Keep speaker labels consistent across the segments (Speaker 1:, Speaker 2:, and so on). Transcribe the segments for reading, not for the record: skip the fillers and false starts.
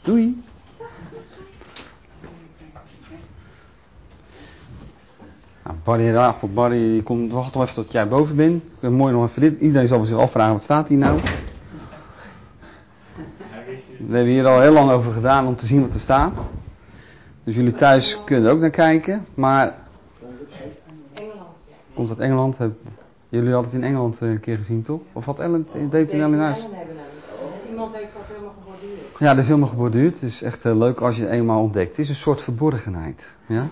Speaker 1: Doei. Nou, Barry komt, wacht nog even tot jij boven bent. Mooi nog even dit. Iedereen zal zich afvragen, wat staat hier nou? We hebben hier al heel lang over gedaan om te zien wat er staat. Dus jullie thuis kunnen er ook naar kijken. Maar komt uit Engeland. Jullie hadden het in Engeland een keer gezien, toch? Of had Ellen, deed het in huis?
Speaker 2: Iemand heeft dat helemaal geborduurd.
Speaker 1: Ja, dat is helemaal geborduurd. Het is echt leuk als je het eenmaal ontdekt. Het is een soort verborgenheid. Ja?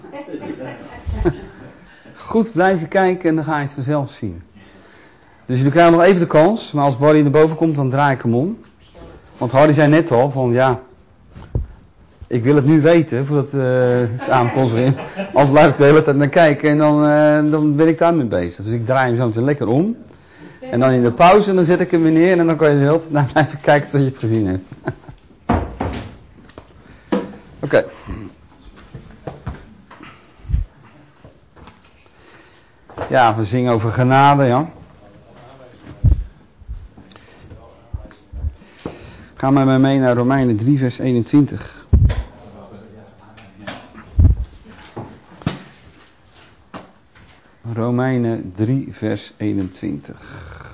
Speaker 1: Goed blijven kijken en dan ga je het vanzelf zien. Dus jullie krijgen nog even de kans. Maar als Barry naar boven komt, dan draai ik hem om. Want Hardy zei net al van ja, ik wil het nu weten voordat de samenkomst begint. Als blijf ik de hele tijd naar kijken en dan ben ik daarmee bezig. Dus ik draai hem zo meteen lekker om. En dan in de pauze dan zet ik hem weer neer en dan kan je de hele tijd naar blijven kijken tot je het gezien hebt. Oké. Ja, we zingen over genade, ja. Ga maar met mij mee naar Romeinen 3 vers 21. Romeinen 3 vers 21.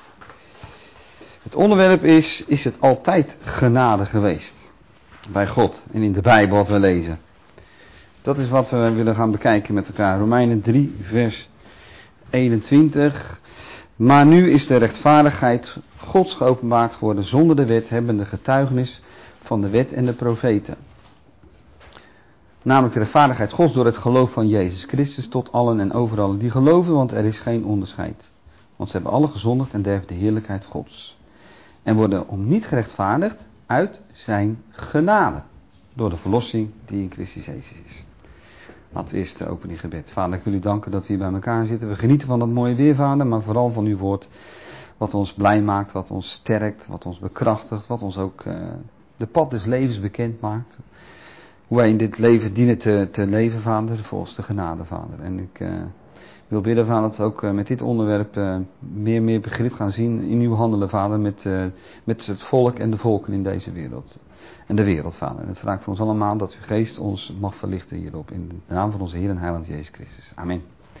Speaker 1: Het onderwerp is het altijd genade geweest? Bij God en in de Bijbel wat we lezen. Dat is wat we willen gaan bekijken met elkaar. Romeinen 3 vers 21. Maar nu is de rechtvaardigheid Gods geopenbaard geworden zonder de wet, hebben de getuigenis van de wet en de profeten. Namelijk de rechtvaardigheid Gods door het geloof van Jezus Christus tot allen en overal die geloven, want er is geen onderscheid. Want ze hebben alle gezondigd en derven de heerlijkheid Gods. En worden om niet gerechtvaardigd uit zijn genade, door de verlossing die in Christus Jezus is. Laten we eerst open in gebed. Vader, ik wil u danken dat we hier bij elkaar zitten. We genieten van dat mooie weer, Vader, maar vooral van uw woord. Wat ons blij maakt, wat ons sterkt, wat ons bekrachtigt, wat ons ook de pad des levens bekend maakt. Hoe wij in dit leven dienen te leven, Vader, volgens de genade, Vader. En ik wil bidden, Vader, dat we ook met dit onderwerp meer begrip gaan zien in uw handelen, Vader, met het volk en de volken in deze wereld. En de wereld, Vader. En het vraagt voor ons allemaal dat uw geest ons mag verlichten hierop. In de naam van onze Heer en Heiland Jezus Christus. Amen.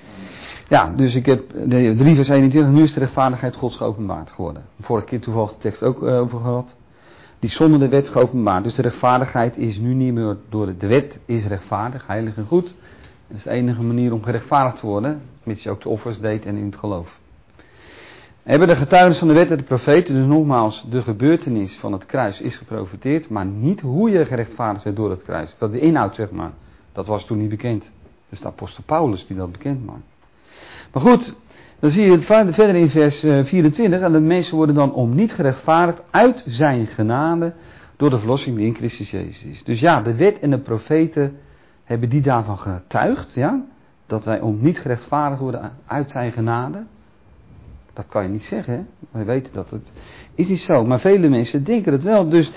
Speaker 1: Ja, dus ik heb de 3 vers 21, nu is de rechtvaardigheid Gods geopenbaard geworden. Vorige keer toevallig de tekst ook over gehad. Die zonder de wet geopenbaard. Dus de rechtvaardigheid is nu niet meer door de wet is rechtvaardig, heilig en goed. Dat is de enige manier om gerechtvaardigd te worden, mits je ook de offers deed en in het geloof. Hebben de getuigenis van de wet en de profeten, dus nogmaals, de gebeurtenis van het kruis is geprofeteerd, maar niet hoe je gerechtvaardigd werd door het kruis. Dat de inhoud, zeg maar, dat was toen niet bekend. Dat is de apostel Paulus die dat bekend maakt. Maar goed, dan zie je verder in vers 24, en de mensen worden dan om niet gerechtvaardigd uit zijn genade door de verlossing die in Christus Jezus is. Dus ja, de wet en de profeten hebben die daarvan getuigd, ja, dat wij om niet gerechtvaardigd worden uit zijn genade. Dat kan je niet zeggen, hè? Wij weten dat het is niet zo, maar vele mensen denken het wel. Dus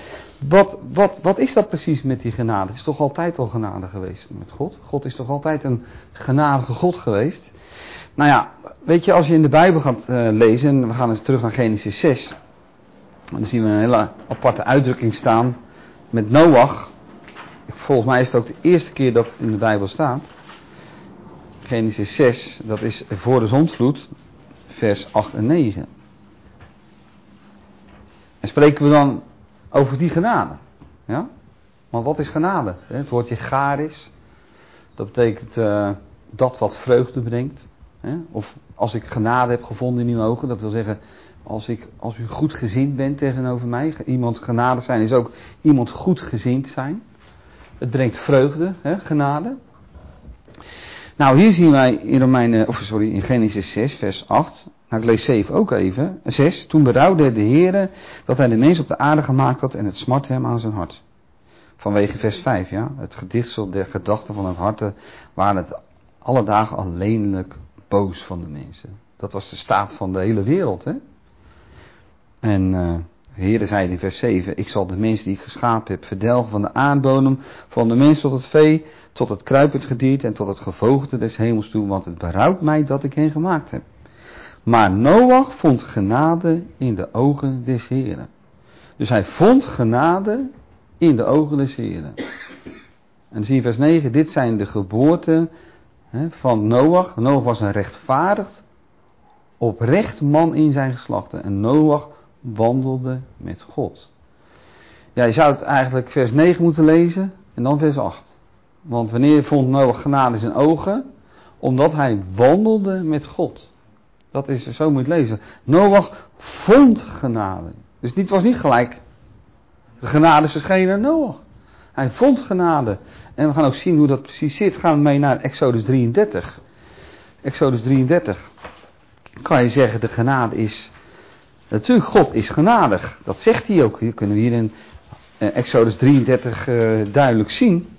Speaker 1: wat is dat precies met die genade? Het is toch altijd al genade geweest met God? God is toch altijd een genadige God geweest? Nou ja, weet je, als je in de Bijbel gaat lezen, en we gaan eens terug naar Genesis 6. Dan zien we een hele aparte uitdrukking staan met Noach. Volgens mij is het ook de eerste keer dat het in de Bijbel staat. Genesis 6, dat is voor de zondvloed, vers 8 en 9. En spreken we dan over die genade. Ja? Maar wat is genade? Het woordje charis, dat betekent dat wat vreugde brengt. Of als ik genade heb gevonden in uw ogen, dat wil zeggen, als u goed gezind bent tegenover mij. Iemand genadig zijn is ook iemand goed gezind zijn. Het brengt vreugde, genade. Nou, hier zien wij in Genesis 6, vers 8. Nou, ik lees 7 ook even. 6. Toen berouwde de Heere dat hij de mens op de aarde gemaakt had en het smart hem aan zijn hart. Vanwege vers 5, ja. Het gedichtsel der gedachten van het harte waren het alle dagen alleenlijk boos van de mensen. Dat was de staat van de hele wereld, hè. En de Heere zei in vers 7, ik zal de mens die ik geschapen heb verdelgen van de aardbodem, van de mens tot het vee, tot het kruipend gedierte en tot het gevogelte des hemels toe, want het berouwt mij dat ik hen gemaakt heb. Maar Noach vond genade in de ogen des Heeren. Dus hij vond genade in de ogen des Heren. En dan zie je vers 9, dit zijn de geboorten van Noach. Noach was een rechtvaardig, oprecht man in zijn geslachten. En Noach wandelde met God. Ja, je zou het eigenlijk vers 9 moeten lezen en dan vers 8. Want wanneer vond Noach genade in zijn ogen? Omdat hij wandelde met God. Dat is, zo moet je het lezen. Noach vond genade. Dus het was niet gelijk. De genade verscheen aan Noach. Hij vond genade. En we gaan ook zien hoe dat precies zit. Gaan we mee naar Exodus 33. Exodus 33. Kan je zeggen, de genade is... Natuurlijk, God is genadig. Dat zegt hij ook. Hier kunnen we hier in Exodus 33 duidelijk zien.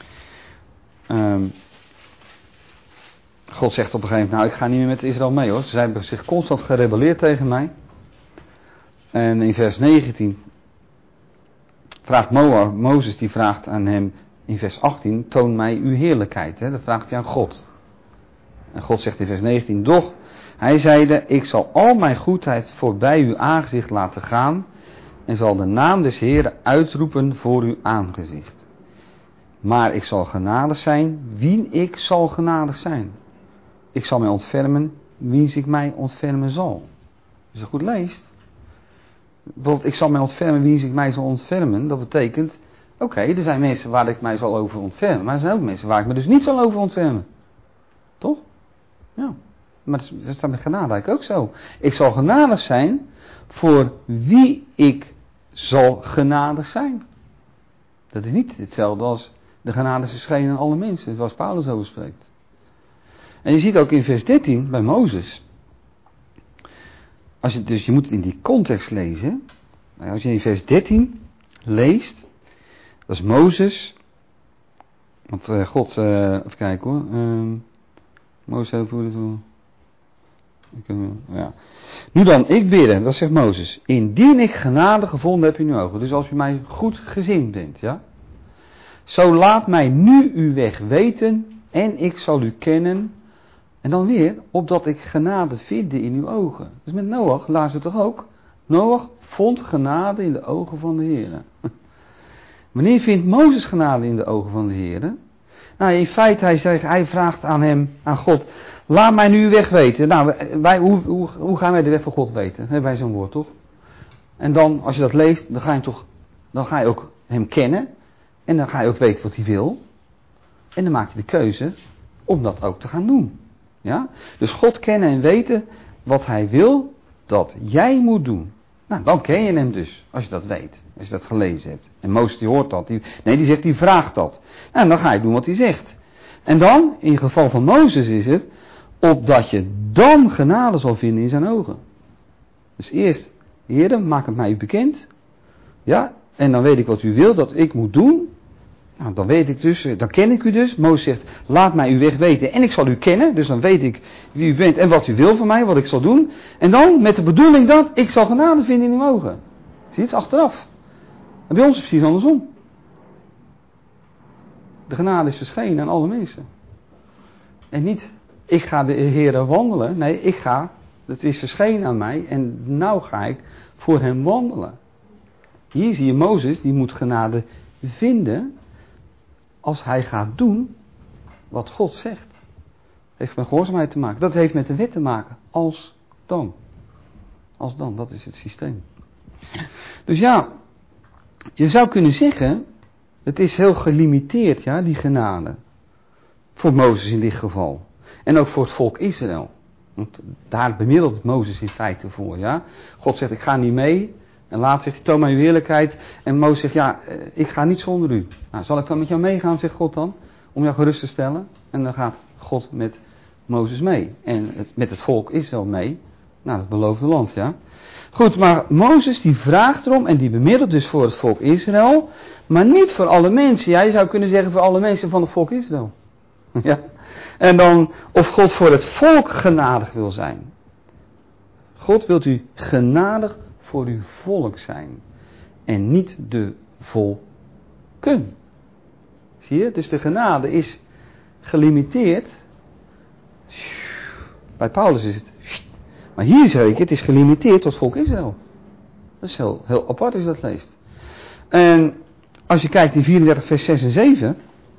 Speaker 1: God zegt op een gegeven moment, nou ik ga niet meer met Israël mee hoor. Ze hebben zich constant gerebelleerd tegen mij. En in vers 19 vraagt Mozes, die vraagt aan hem in vers 18, toon mij uw heerlijkheid. Dat vraagt hij aan God. En God zegt in vers 19, doch, hij zeide, ik zal al mijn goedheid voorbij uw aangezicht laten gaan en zal de naam des Heeren uitroepen voor uw aangezicht. Maar ik zal genadig zijn, wien ik zal genadig zijn. Ik zal mij ontfermen, wiens ik mij ontfermen zal. Als je goed leest. Bijvoorbeeld, ik zal mij ontfermen, wiens ik mij zal ontfermen. Dat betekent, oké, er zijn mensen waar ik mij zal over ontfermen. Maar er zijn ook mensen waar ik me dus niet zal over ontfermen. Toch? Ja. Maar dat staat met genade eigenlijk ook zo. Ik zal genadig zijn voor wie ik zal genadig zijn. Dat is niet hetzelfde als de genade is verschenen aan alle mensen. Zoals Paulus over spreekt. En je ziet ook in vers 13 bij Mozes. Dus je moet het in die context lezen. Als je in vers 13 leest. Dat is Mozes. Want God, even kijken hoor. Mozes heeft hoe dit wel. Ja. Nu dan, ik bidden, dat zegt Mozes. Indien ik genade gevonden heb in uw ogen. Dus als u mij goed gezind bent. Ja. Zo laat mij nu uw weg weten. En ik zal u kennen. En dan weer, opdat ik genade vind in uw ogen. Dus met Noach lazen we toch ook. Noach vond genade in de ogen van de Heer. Wanneer vindt Mozes genade in de ogen van de Heer? Nou, in feite, hij vraagt aan hem, aan God, laat mij nu uw weg weten. Nou, hoe gaan wij de weg van God weten? Hebben wij zo'n woord, toch? En dan, als je dat leest, dan ga je ook hem kennen. En dan ga je ook weten wat hij wil. En dan maak je de keuze om dat ook te gaan doen. Ja? Dus God kennen en weten wat hij wil dat jij moet doen. Nou, dan ken je hem dus, als je dat weet. Als je dat gelezen hebt. En Mozes die hoort dat. Die vraagt dat. Nou, dan ga je doen wat hij zegt. En dan, in het geval van Mozes is het, opdat je dan genade zal vinden in zijn ogen. Dus eerst, Heer, maak het mij bekend. Ja, en dan weet ik wat u wil dat ik moet doen. Nou, dan weet ik dus, dan ken ik u dus. Mozes zegt, laat mij uw weg weten en ik zal u kennen. Dus dan weet ik wie u bent en wat u wil van mij, wat ik zal doen. En dan met de bedoeling dat ik zal genade vinden in uw ogen. Zie je, het is achteraf. En bij ons is het precies andersom. De genade is verschenen aan alle mensen. En niet, ik ga de Heere wandelen. Nee, het is verschenen aan mij en nou ga ik voor hem wandelen. Hier zie je Mozes, die moet genade vinden als hij gaat doen wat God zegt. Dat heeft met gehoorzaamheid te maken. Dat heeft met de wet te maken. Als dan. Als dan, dat is het systeem. Dus ja, je zou kunnen zeggen, het is heel gelimiteerd, ja, die genade. Voor Mozes in dit geval. En ook voor het volk Israël. Want daar bemiddelt Mozes in feite voor, ja. God zegt, ik ga niet mee. En laat zegt hij, toon mij uw heerlijkheid. En Mozes zegt, ja, ik ga niet zonder u. Nou, zal ik dan met jou meegaan, zegt God dan. Om jou gerust te stellen. En dan gaat God met Mozes mee. En met het volk Israël mee. Naar het beloofde land, ja. Goed, maar Mozes die vraagt erom. En die bemiddelt dus voor het volk Israël. Maar niet voor alle mensen. Ja, je zou kunnen zeggen voor alle mensen van het volk Israël. Ja. En dan of God voor het volk genadig wil zijn. God wilt u genadig voor uw volk zijn. En niet de volken. Zie je? Dus de genade is gelimiteerd. Bij Paulus is het. Maar hier zeg ik, het is gelimiteerd tot volk Israël. Dat is heel apart als je dat leest. En als je kijkt in 34 vers 6 en 7.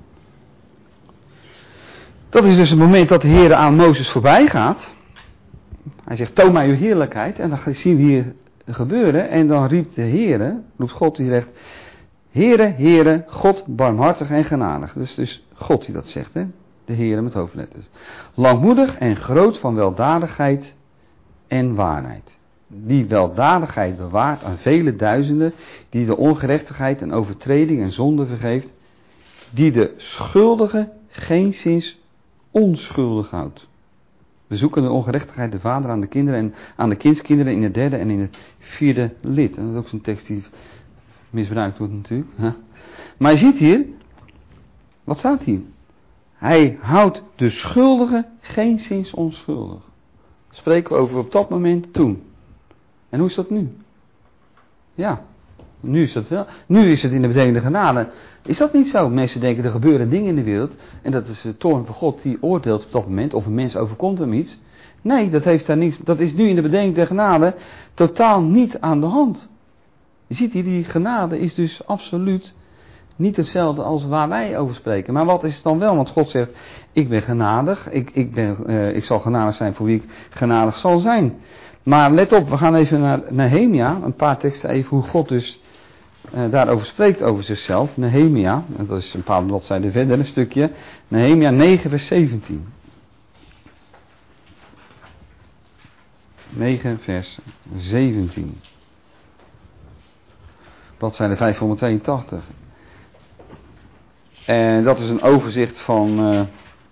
Speaker 1: Dat is dus het moment dat de Heer aan Mozes voorbij gaat. Hij zegt, toon mij uw heerlijkheid. En dan zien we hier gebeuren. En dan roept God, die zegt, Heere, Heere, God barmhartig en genadig. Dat is dus God die dat zegt, hè? De Heere met hoofdletters. Langmoedig en groot van weldadigheid en waarheid. Die weldadigheid bewaart aan vele duizenden, die de ongerechtigheid en overtreding en zonde vergeeft, die de schuldige geenszins onschuldig houdt. We zoeken de ongerechtigheid de vader aan de kinderen en aan de kindskinderen in het derde en in het vierde lid. En dat is ook zo'n tekst die misbruikt wordt natuurlijk. Maar je ziet hier, wat staat hier? Hij houdt de schuldige geenszins onschuldig. Dat spreken we over op dat moment toen. En hoe is dat nu? Ja, nu is dat wel. Nu is het in de bedenkende genade. Is dat niet zo? Mensen denken er gebeuren dingen in de wereld. En dat is de toorn van God die oordeelt op dat moment. Of een mens overkomt hem iets. Nee, dat heeft daar niets. Dat is nu in de bedenkende genade totaal niet aan de hand. Je ziet hier, die genade is dus absoluut niet hetzelfde als waar wij over spreken. Maar wat is het dan wel? Want God zegt, ik ben genadig. Ik zal genadig zijn voor wie ik genadig zal zijn. Maar let op, we gaan even naar Nehemia. Een paar teksten even hoe God dus daarover spreekt over zichzelf. Nehemia, dat is een paar bladzijden verder, een stukje. Nehemia 9 vers 17. 9 vers 17. Bladzijde 582. En dat is een overzicht van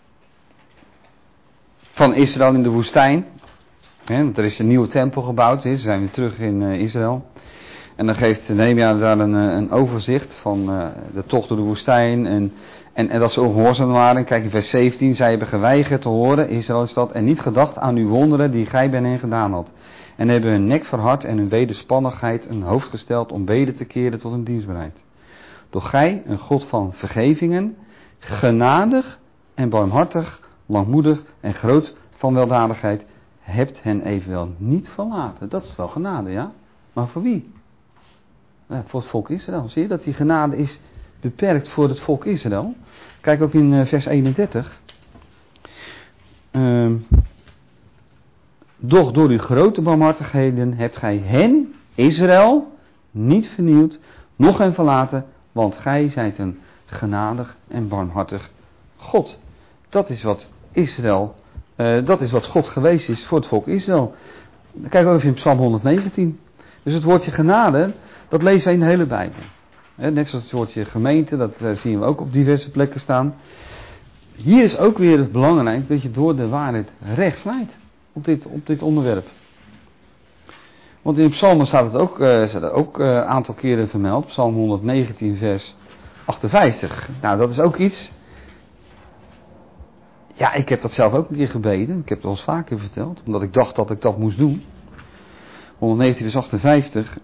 Speaker 1: Israël in de woestijn. Want er is een nieuwe tempel gebouwd. Ze zijn weer terug in Israël. En dan geeft Nehemia daar een overzicht van de tocht door de woestijn. En dat ze ongehoorzaam waren. Kijk in vers 17. Zij hebben geweigerd te horen, Israël is dat. En niet gedacht aan uw wonderen die gij bij hen gedaan had. En hebben hun nek verhard en hun wederspannigheid een hoofd gesteld om weder te keren tot hun dienstbaarheid. Doch gij, een God van vergevingen, genadig en barmhartig, langmoedig en groot van weldadigheid, hebt hen evenwel niet verlaten. Dat is wel genade, ja? Maar voor wie? Voor het volk Israël. Zie je dat die genade is beperkt voor het volk Israël? Kijk ook in vers 31. Doch door uw grote barmhartigheden hebt gij hen, Israël, niet vernield, noch hen verlaten, want gij zijt een genadig en barmhartig God. Dat is wat Israël, dat is wat God geweest is voor het volk Israël. Kijk ook even in Psalm 119. Dus het woordje genade, dat lezen wij in de hele Bijbel. Net zoals het woordje gemeente, dat zien we ook op diverse plekken staan. Hier is ook weer het belangrijk dat je door de waarheid recht snijdt op dit onderwerp. Want in Psalmen staat het ook een aantal keren vermeld. Psalm 119 vers 58. Nou, dat is ook iets. Ja, ik heb dat zelf ook een keer gebeden. Ik heb het al eens vaker verteld. Omdat ik dacht dat ik dat moest doen. 119 vers 58.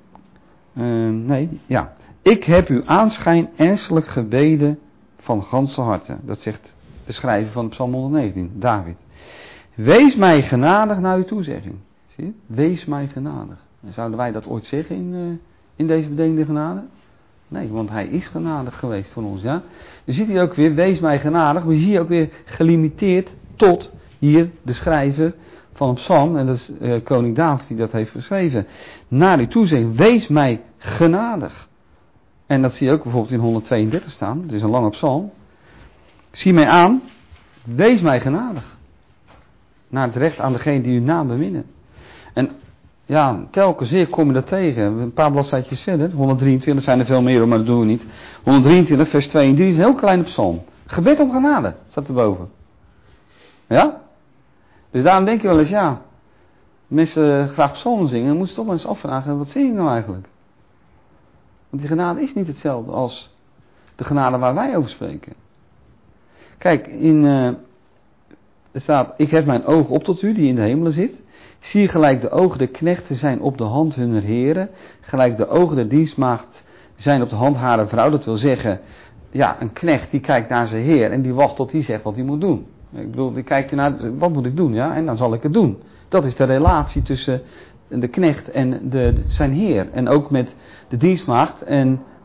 Speaker 1: Ik heb uw aanschijn ernstig gebeden van ganse harte. Dat zegt de schrijver van Psalm 119, David. Wees mij genadig naar uw toezegging. Zie je? Wees mij genadig. En zouden wij dat ooit zeggen in deze bedenkende genade? Nee, want hij is genadig geweest voor ons. Ja? Je ziet hier ook weer, wees mij genadig. Maar je ziet ook weer gelimiteerd tot hier de schrijver van een psalm. En dat is koning David die dat heeft geschreven. Naar uw toezegging, wees mij genadig. En dat zie je ook bijvoorbeeld in 132 staan. Het is een lange psalm. Zie mij aan, wees mij genadig. Naar het recht aan degene die uw naam beminnen. En ja, telkens weer kom je dat tegen. Een paar bladzijtjes verder. 123 zijn er veel meer, maar dat doen we niet. 123 vers 2 en 3 is een heel kleine psalm. Gebed om genade, staat erboven. Ja? Dus daarom denk je wel eens, ja, mensen graag psalmen zingen, dan moeten ze toch wel eens afvragen, wat zing ik nou eigenlijk? Want die genade is niet hetzelfde als de genade waar wij over spreken. Kijk, er staat, ik heb mijn oog op tot u, die in de hemelen zit. Zie gelijk de ogen der knechten zijn op de hand hunner heren. Gelijk de ogen der dienstmaagd zijn op de hand harer vrouw. Dat wil zeggen, ja, een knecht die kijkt naar zijn heer en die wacht tot hij zegt wat hij moet doen. Ik bedoel, die kijkt naar, wat moet ik doen, ja, en dan zal ik het doen. Dat is de relatie tussen de knecht en zijn heer. En ook met de dienstmaagd en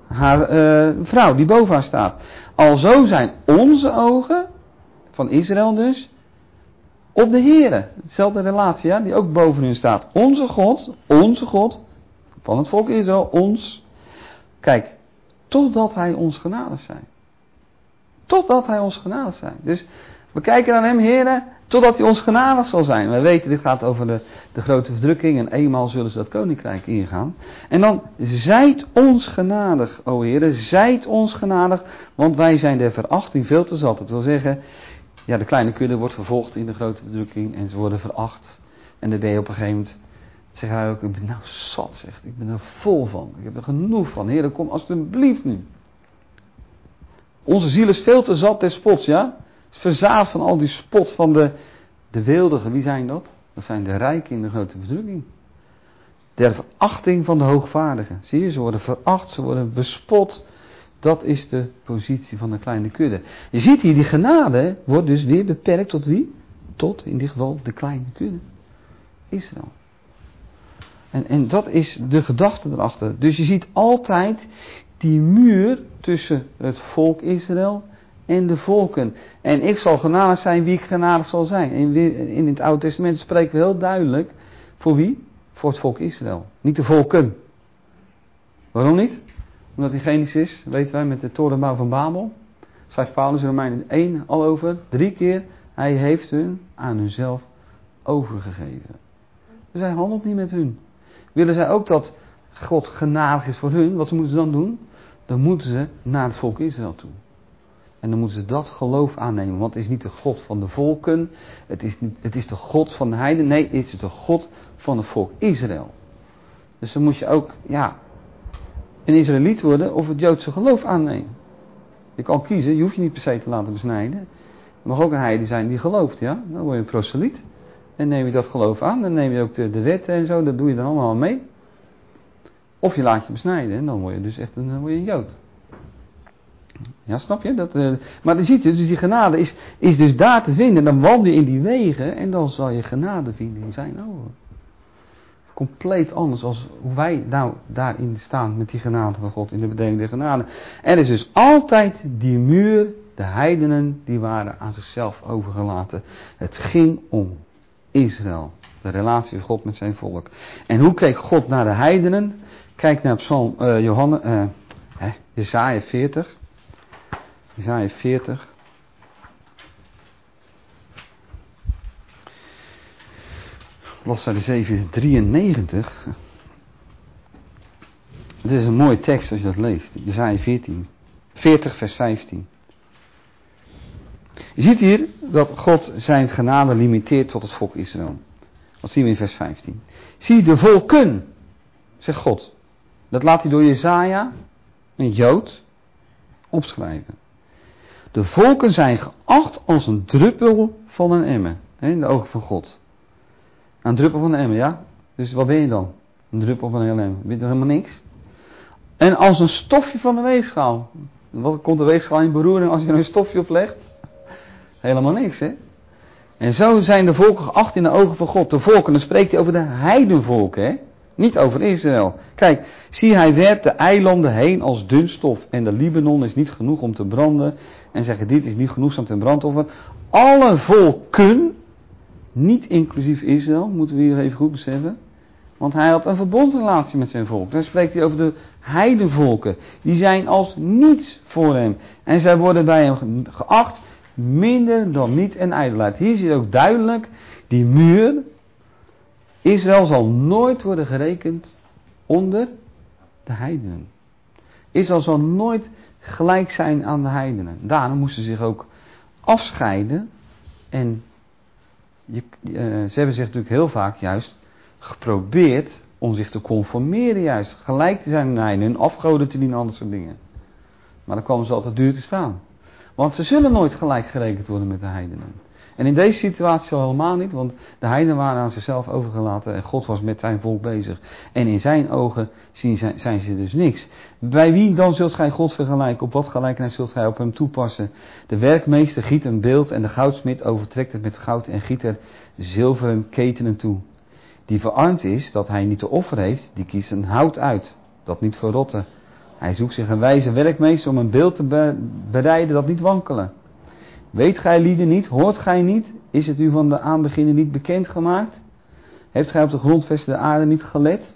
Speaker 1: haar vrouw die boven haar staat. Alzo zijn onze ogen, van Israël dus, op de Heere. Hetzelfde relatie, ja, die ook boven hun staat. Onze God, van het volk Israël, ons. Kijk, totdat hij ons genadig zijn. Totdat hij ons genadig zijn. Dus we kijken naar hem, Heere, totdat hij ons genadig zal zijn. We weten, dit gaat over de grote verdrukking en eenmaal zullen ze dat koninkrijk ingaan. En dan, zijt ons genadig, o Heere, zijt ons genadig, want wij zijn der verachting veel te zat. Dat wil zeggen, ja, de kleine kudde wordt vervolgd in de grote verdrukking en ze worden veracht. En dan ben je op een gegeven moment, zegt hij ook, ik ben nou zat, zegt, ik ben er vol van. Ik heb er genoeg van. Heer, kom alsjeblieft nu. Onze ziel is veel te zat des spots, ja. Het is verzadigd van al die spot van de weeldigen. Wie zijn dat? Dat zijn de rijken in de grote verdrukking. Der verachting van de hoogvaardigen. Zie je, ze worden veracht, ze worden bespot. Dat is de positie van de kleine kudde. Je ziet hier, die genade wordt dus weer beperkt tot wie? Tot, in dit geval, de kleine kudde. Israël. En dat is de gedachte erachter. Dus je ziet altijd die muur tussen het volk Israël en de volken. En ik zal genadig zijn wie ik genadig zal zijn. In het Oude Testament spreken we heel duidelijk. Voor wie? Voor het volk Israël. Niet de volken. Waarom niet? Omdat in Genesis, weten wij, met de torenbouw van Babel, schrijft Paulus in Romeinen 1 al over, 3 keer, hij heeft hun aan hunzelf overgegeven. Dus hij handelt niet met hun. Willen zij ook dat God genadig is voor hun, wat moeten ze dan doen? Dan moeten ze naar het volk Israël toe. En dan moeten ze dat geloof aannemen, want het is niet de God van de volken, het is de God van de heiden, nee, het is de God van het volk Israël. Dus dan moet je ook, ja, een Israëliet worden of het Joodse geloof aannemen. Je kan kiezen, je hoeft je niet per se te laten besnijden. Er mag ook een heiden zijn die gelooft, ja. Dan word je een proseliet. En neem je dat geloof aan, dan neem je ook de wetten en zo, dat doe je dan allemaal mee. Of je laat je besnijden en dan word je dus echt een Jood. Ja, snap je? Maar dan ziet je, dus die genade is dus daar te vinden. Dan wandel je in die wegen en dan zal je genade vinden in zijn ogen. Compleet anders als hoe wij nou daarin staan met die genade van God in de bedeling der genade. Er is dus altijd die muur, de heidenen die waren aan zichzelf overgelaten. Het ging om Israël, de relatie van God met zijn volk. En hoe keek God naar de heidenen? Kijk naar Jesaja 40. Jesaja 40. Bladzijde 793. Het is een mooie tekst als je dat leest. Jesaja 40 vers 15. Je ziet hier dat God zijn genade limiteert tot het volk Israël. Dat zien we in vers 15. Zie de volken, zegt God. Dat laat hij door Jesaja, een Jood, opschrijven. De volken zijn geacht als een druppel van een emmer. In de ogen van God. Een druppel van een emmer, ja? Dus wat ben je dan? Een druppel van een emmer. Ben je toch helemaal niks? En als een stofje van de weegschaal. Wat komt de weegschaal in beroering als je er een stofje op legt? Helemaal niks, hè? En zo zijn de volken geacht in de ogen van God. De volken, dan spreekt hij over de heidenvolken, hè? Niet over Israël. Kijk, zie, hij werpt de eilanden heen als dunstof. En de Libanon is niet genoeg om te branden. En zeggen, dit is niet genoegzaam ten brandoffer. Alle volken, niet inclusief Israël, moeten we hier even goed beseffen. Want hij had een verbondsrelatie met zijn volk. Dan spreekt hij over de heidenvolken. Die zijn als niets voor hem. En zij worden bij hem geacht minder dan niet en ijdelheid. Hier zie je ook duidelijk die muur. Israël zal nooit worden gerekend onder de heidenen. Israël zal nooit gelijk zijn aan de heidenen. Daarom moesten ze zich ook afscheiden. En ze hebben zich natuurlijk heel vaak juist geprobeerd om zich te conformeren juist. Gelijk te zijn aan de heidenen, hun afgoden te dienen, andere soort dingen. Maar dan kwamen ze altijd duur te staan. Want ze zullen nooit gelijk gerekend worden met de heidenen. En in deze situatie al helemaal niet, want de heidenen waren aan zichzelf overgelaten en God was met zijn volk bezig. En in zijn ogen zijn ze dus niks. Bij wie dan zult gij God vergelijken? Op wat gelijkenis zult gij op hem toepassen? De werkmeester giet een beeld en de goudsmid overtrekt het met goud en giet er zilveren ketenen toe. Die verarmd is dat hij niet te offer heeft, die kiest een hout uit, dat niet verrotte, Hij zoekt zich een wijze werkmeester om een beeld te bereiden dat niet wankelen. Weet gij lieden niet, hoort gij niet, is het u van de aanbeginnen niet bekend gemaakt? Heeft gij op de grondvesten der aarde niet gelet?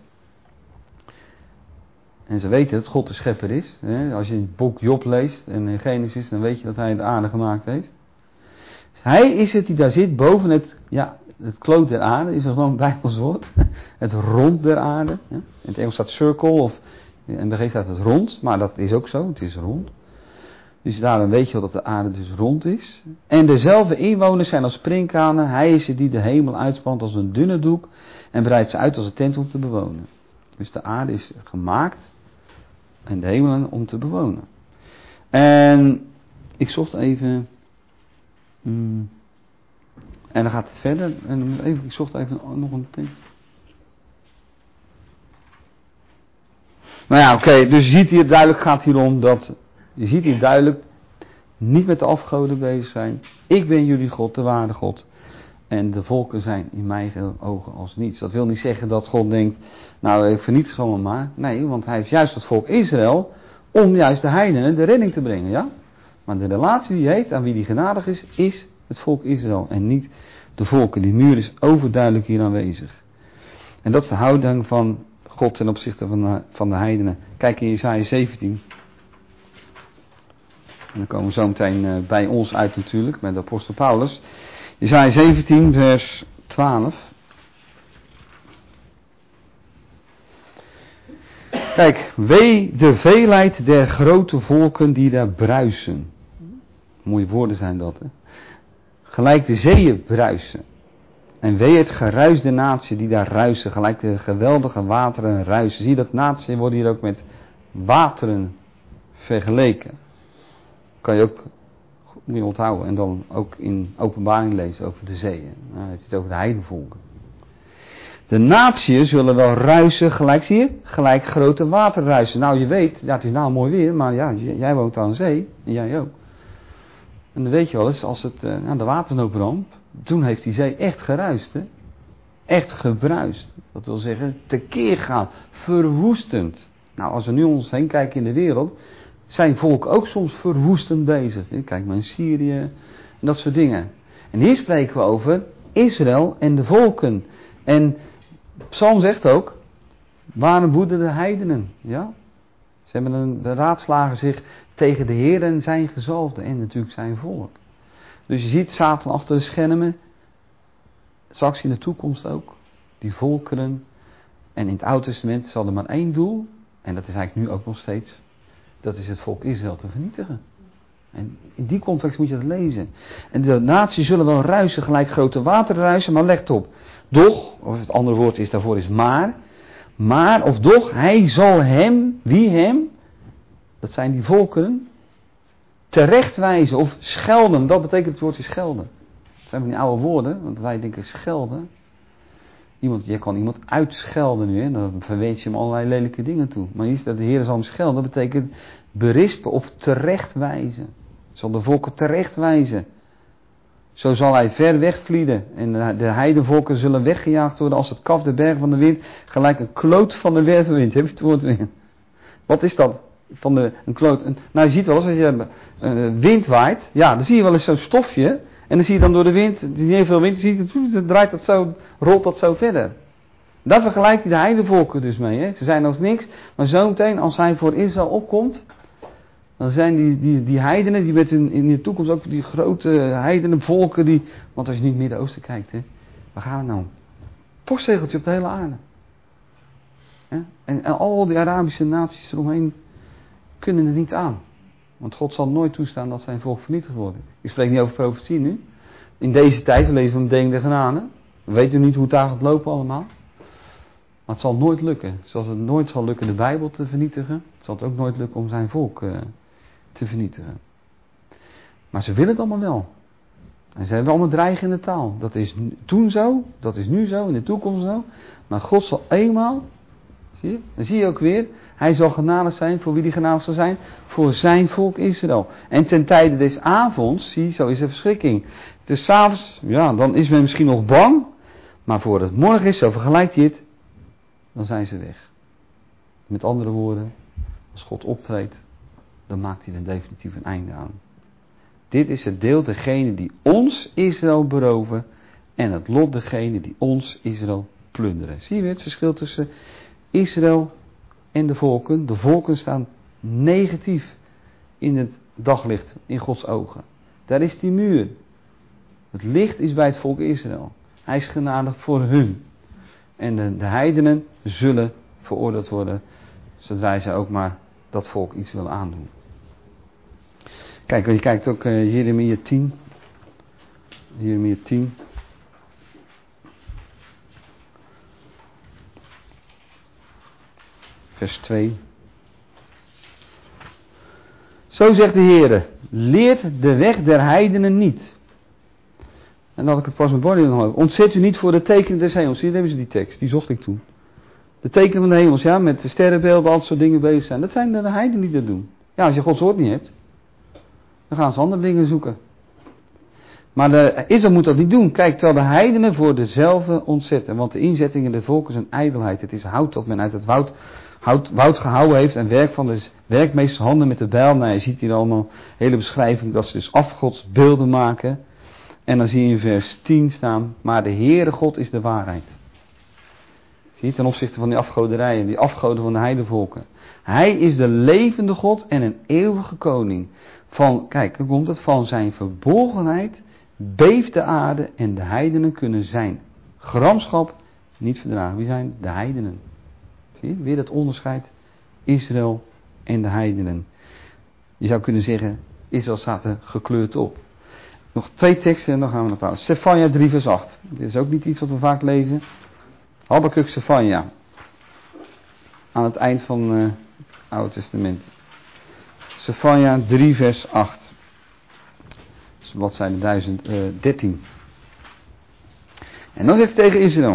Speaker 1: En ze weten dat God de schepper is. Als je het boek Job leest en in Genesis, dan weet je dat hij de aarde gemaakt heeft. Hij is het die daar zit boven het kloot der aarde, is er gewoon een Bijbels woord. Het rond der aarde. In het Engels staat circle, of in de staat het rond, maar dat is ook zo, het is rond. Dus daarom weet je wel dat de aarde dus rond is. En dezelfde inwoners zijn als sprinkhanen. Hij is het die de hemel uitspant als een dunne doek en breidt ze uit als een tent om te bewonen. Dus de aarde is gemaakt en de hemelen om te bewonen. En ik zocht even... En dan gaat het verder. En ik zocht even nog een tekst. Nou ja, oké. Dus je ziet hier duidelijk, gaat hier om dat... Je ziet hier duidelijk, niet met de afgoden bezig zijn. Ik ben jullie God, de ware God. En de volken zijn in mijn ogen als niets. Dat wil niet zeggen dat God denkt, nou ik vernietig ze allemaal maar. Nee, want hij heeft juist het volk Israël om juist de heidenen de redding te brengen, ja. Maar de relatie die hij heeft, aan wie die genadig is het volk Israël. En niet de volken. Die muur is overduidelijk hier aanwezig. En dat is de houding van God ten opzichte van de heidenen. Kijk in Jesaja 17. En dan komen we zo meteen bij ons uit natuurlijk, met de apostel Paulus. Jesaja 17 vers 12. Kijk, wee de veelheid der grote volken die daar bruisen. Mooie woorden zijn dat, hè. Gelijk de zeeën bruisen. En wee het geruis der natie die daar ruisen, gelijk de geweldige wateren ruisen. Zie je dat natie worden hier ook met wateren vergeleken. Kan je ook, moet je onthouden, en dan ook in Openbaring lezen over de zeeën. Nou, het is over de heidenvolken. De natieën zullen wel ruisen, gelijk zie je, gelijk grote waterruisen. Nou je weet, ja, het is nou mooi weer, maar ja, jij woont aan zee, en jij ook. En dan weet je wel eens, als het de watersnood brandt, toen heeft die zee echt geruist, hè. Echt gebruist. Dat wil zeggen, tekeer gaan, verwoestend. Nou, als we nu om ons heen kijken in de wereld, zijn volken ook soms verwoestend bezig. Kijk maar in Syrië, en dat soort dingen. En hier spreken we over Israël en de volken. En Psalm zegt ook, waarom woeden de heidenen? Ja? Ze hebben de raadslagen zich tegen de Heer en zijn gezalfde en natuurlijk zijn volk. Dus je ziet Satan achter de schermen, straks in de toekomst ook, die volkeren. En in het Oude Testament zal er maar één doel, en dat is eigenlijk nu ook nog steeds, dat is het volk Israël te vernietigen. En in die context moet je dat lezen. En de naties zullen wel ruisen, gelijk grote wateren ruisen, maar let op. Doch, of het andere woord is daarvoor is maar of doch, hij zal hem, wie hem, dat zijn die volkeren, terechtwijzen of schelden. Dat betekent het woordje schelden. Dat zijn van die oude woorden, want wij denken schelden. Je kan iemand uitschelden nu, hè? Dan verweet je hem allerlei lelijke dingen toe. Maar hier is dat de Heer zal hem schelden, dat betekent berispen of terechtwijzen. Zal de volken terechtwijzen. Zo zal hij ver wegvlieden en de heidenvolken zullen weggejaagd worden als het kaf de bergen van de wind, gelijk een kloot van de wervelwind. Heb je het woord weer? Wat is dat? Een kloot. Nou, je ziet wel eens als je wind waait, ja, dan zie je wel eens zo'n stofje en dan zie je dan door de wind, die heel veel wind, dan draait dat zo, rolt dat zo verder. Daar vergelijkt hij de heidenvolken dus mee. Hè? Ze zijn als niks, maar zo meteen als hij voor Israël opkomt, dan zijn die heidenen, die met in de toekomst ook die grote heidenenvolken, want als je nu in het Midden-Oosten kijkt, hè, waar gaat het nou om? Postzegeltje op de hele aarde. Ja? En al die Arabische naties eromheen kunnen er niet aan. Want God zal nooit toestaan dat zijn volk vernietigd wordt. Ik spreek niet over profetie nu. In deze tijd, we lezen van Denk der Genade. We weten niet hoe het daar gaat lopen allemaal. Maar het zal nooit lukken. Zoals het nooit zal lukken de Bijbel te vernietigen, zal het ook nooit lukken om zijn volk te vernietigen. Maar ze willen het allemaal wel. En ze hebben allemaal dreigende taal. Dat is toen zo, dat is nu zo, in de toekomst zo. Maar God zal eenmaal, zie je? Dan zie je ook weer, hij zal genadig zijn voor wie die genadig zal zijn, voor zijn volk Israël. En ten tijde des avonds, zie, zo is de verschrikking. Dus 's avonds, ja, dan is men misschien nog bang, maar voor het morgen is, zo vergelijkt hij het, dan zijn ze weg. Met andere woorden, Als God optreedt, dan maakt hij er definitief een einde aan. Dit is het deel degene die ons Israël beroven en het lot degene die ons Israël plunderen. Zie je weer het verschil tussen Israël en de volken? De volken staan negatief in het daglicht, in Gods ogen. Daar is die muur. Het licht is bij het volk Israël. Hij is genadig voor hun. En de heidenen zullen veroordeeld worden, zodra zij ook maar dat volk iets willen aandoen. Kijk, je kijkt ook Jeremia 10. Jeremia 10. Vers 2. Zo zegt de Heere, leert de weg der heidenen niet. En dan had ik het pas met Bonnie nog over. Ontzet u niet voor de tekenen des hemels. Hier hebben ze die tekst, die zocht ik toen. De tekenen van de hemels, ja, met de sterrenbeelden, al dat soort dingen bezig zijn. Dat zijn de heidenen die dat doen. Ja, als je Gods woord niet hebt, dan gaan ze andere dingen zoeken. Maar Israël moet dat niet doen. Kijk, terwijl de heidenen voor dezelfde ontzetten. Want de inzettingen der volken zijn ijdelheid. Het is hout dat men uit het woud gehouden heeft en werk van de werkmeesters handen met de bijl. Nou, je ziet hier allemaal hele beschrijving dat ze dus afgodsbeelden maken. En dan zie je in vers 10 staan, maar de Heere God is de waarheid. Zie je, ten opzichte van die afgoderijen, die afgoden van de heidevolken. Hij is de levende God en een eeuwige koning. Kijk, dan komt het, van zijn verborgenheid beeft de aarde en de heidenen kunnen zijn gramschap niet verdragen. Wie zijn de heidenen? Zie je, weer dat onderscheid, Israël en de heidenen. Je zou kunnen zeggen, Israël staat er gekleurd op. Nog 2 teksten en dan gaan we naar pauze. Sefanja 3 vers 8. Dit is ook niet iets wat we vaak lezen. Habakuk Sefanja. Aan het eind van het Oude Testament. Sefanja 3 vers 8. Dus bladzijde 1013. En dan zegt hij tegen Israël.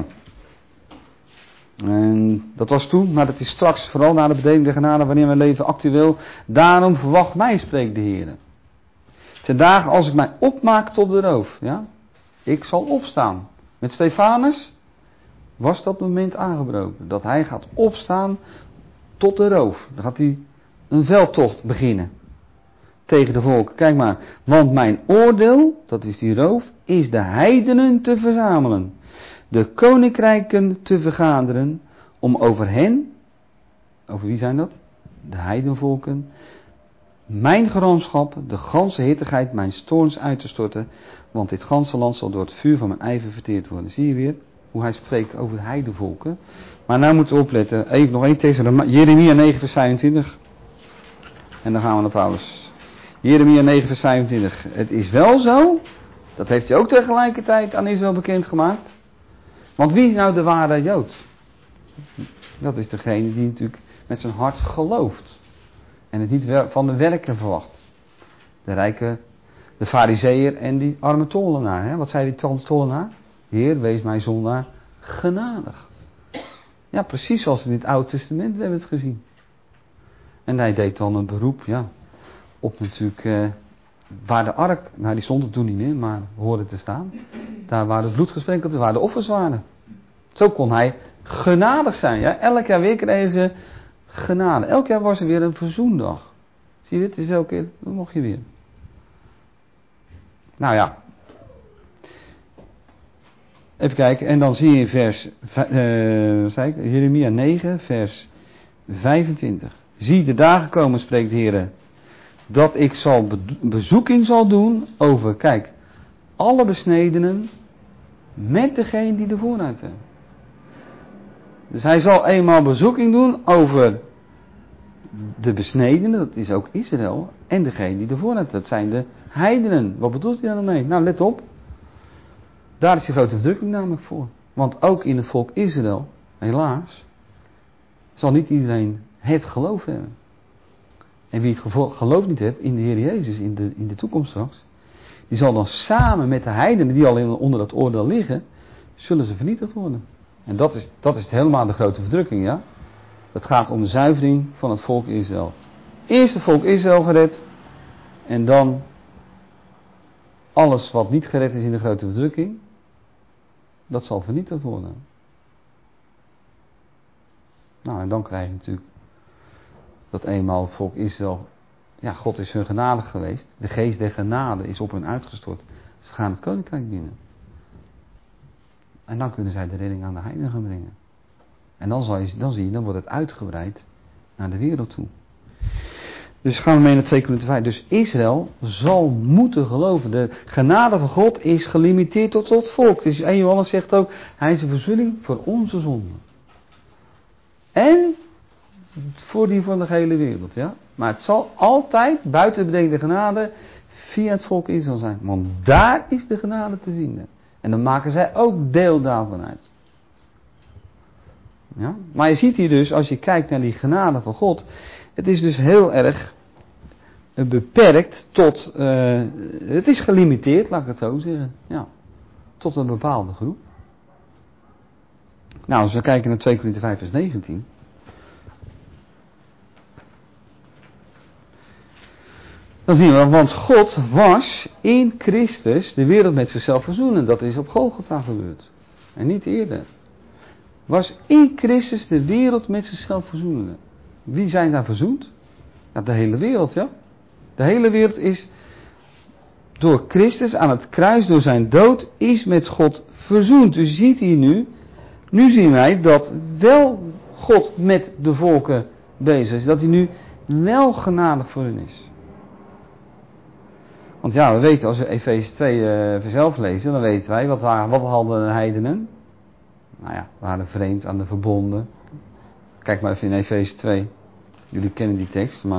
Speaker 1: En dat was toen, maar dat is straks, vooral na de bedeling der genade, wanneer mijn leven actueel. Daarom verwacht mij, spreekt de Heer. Ten dagen als ik mij opmaak tot de roof. Ja? Ik zal opstaan. Met Stefanus was dat moment aangebroken. Dat hij gaat opstaan tot de roof. Dan gaat hij een veldtocht beginnen. Tegen de volken. Kijk maar. Want mijn oordeel, dat is die roof, is de heidenen te verzamelen. De koninkrijken te vergaderen. Om over hen, over wie zijn dat? De heidenvolken. Mijn gramschap, de ganse hittigheid, mijn toorns uit te storten. Want dit ganse land zal door het vuur van mijn ijver verteerd worden. Zie je weer hoe hij spreekt over de heidenvolken. Maar nou moeten we opletten. Even nog 1 tekst. Jeremia 9 vers 25. En dan gaan we naar Paulus. Jeremia 9 vers 25. Het is wel zo. Dat heeft hij ook tegelijkertijd aan Israël bekendgemaakt. Want wie is nou de ware Jood? Dat is degene die natuurlijk met zijn hart gelooft. En het niet van de werken verwacht. De rijke, de farizeeër en die arme tollenaar. Hè? Wat zei die tollenaar? Heer, wees mij zondaar genadig. Ja, precies zoals in het Oude Testament hebben we het gezien. En hij deed dan een beroep, ja, op natuurlijk waar de ark, nou die stond er toen niet meer, maar hoorde te staan. Daar waar het bloed gesprenkeld is, waar de offers waren. Zo kon hij genadig zijn. Ja? Elk jaar weer kregen ze genade. Elk jaar was er weer een verzoendag. Zie je dit? Is elke keer, dan mocht je weer. Nou ja. Even kijken. En dan zie je in vers, Jeremia 9, vers 25. Zie de dagen komen, spreekt de Heer, dat ik bezoeking zal doen over, kijk, alle besnedenen met degene die de vooruit hebben. Dus hij zal eenmaal bezoeking doen over de besnedenen, dat is ook Israël, en degene die de vooruit, dat zijn de heidenen. Wat bedoelt hij dan mee? Nou, let op. Daar is die grote verdrukking namelijk voor. Want ook in het volk Israël, helaas, zal niet iedereen het geloof hebben. En wie het geloof niet heeft in de Heer Jezus in de toekomst straks, die zal dan samen met de heidenen die al onder dat oordeel liggen, zullen ze vernietigd worden. En dat is helemaal de grote verdrukking, ja. Het gaat om de zuivering van het volk Israël. Eerst het volk Israël gered, en dan alles wat niet gered is in de grote verdrukking, dat zal vernietigd worden. Nou, en dan krijg je natuurlijk Dat eenmaal het volk Israël, ja, God is hun genadig geweest. De geest der genade is op hen uitgestort. Ze gaan het koninkrijk binnen. En dan kunnen zij de redding aan de heidenen gaan brengen. En dan wordt het uitgebreid naar de wereld toe. Dus gaan we mee naar 2 Korinthe 5. Dus Israël zal moeten geloven. De genade van God is gelimiteerd tot het volk. Dus 1 Johannes zegt ook, hij is een verzoening voor onze zonden. En voor die van de hele wereld. Ja? Maar het zal altijd, buiten de bedekende genade, via het volk Israël zijn. Want daar is de genade te vinden. En dan maken zij ook deel daarvan uit. Ja? Maar je ziet hier dus, als je kijkt naar die genade van God, het is dus heel erg beperkt tot, het is gelimiteerd, laat ik het zo zeggen, ja, tot een bepaalde groep. Nou, als we kijken naar 2 Korinthe 5 vers 19. Dan zien we, want God was in Christus de wereld met zichzelf verzoenen. Dat is op Golgotha gebeurd. En niet eerder. Was in Christus de wereld met zichzelf verzoenen. Wie zijn daar verzoend? Ja, de hele wereld, ja. De hele wereld is door Christus aan het kruis, door zijn dood, is met God verzoend. Dus je ziet hier nu zien wij dat wel God met de volken bezig is. Dat hij nu wel genadig voor hen is. Want ja, we weten, als we Efeze 2 vers 11 lezen, dan weten wij, wat hadden de heidenen? Nou ja, we waren vreemd aan de verbonden. Kijk maar even in Efeze 2. Jullie kennen die tekst, maar...